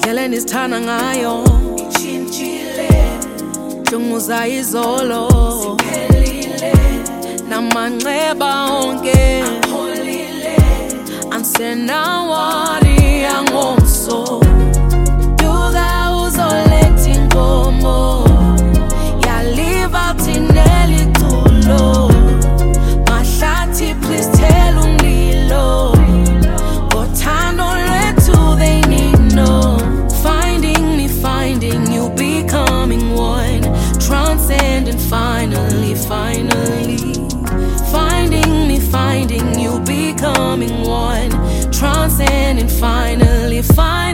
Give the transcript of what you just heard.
indlela nisithanda ngayo itshintshile, junguza izolo siphelile, namanxeba onke apholile, ansenawari yangomso duka uzoletha inkomo yaliva thineli culo mahlathi please tell umlilo ngothando lwethu they need no finding you becoming one transcending finally finding you becoming one transcending finally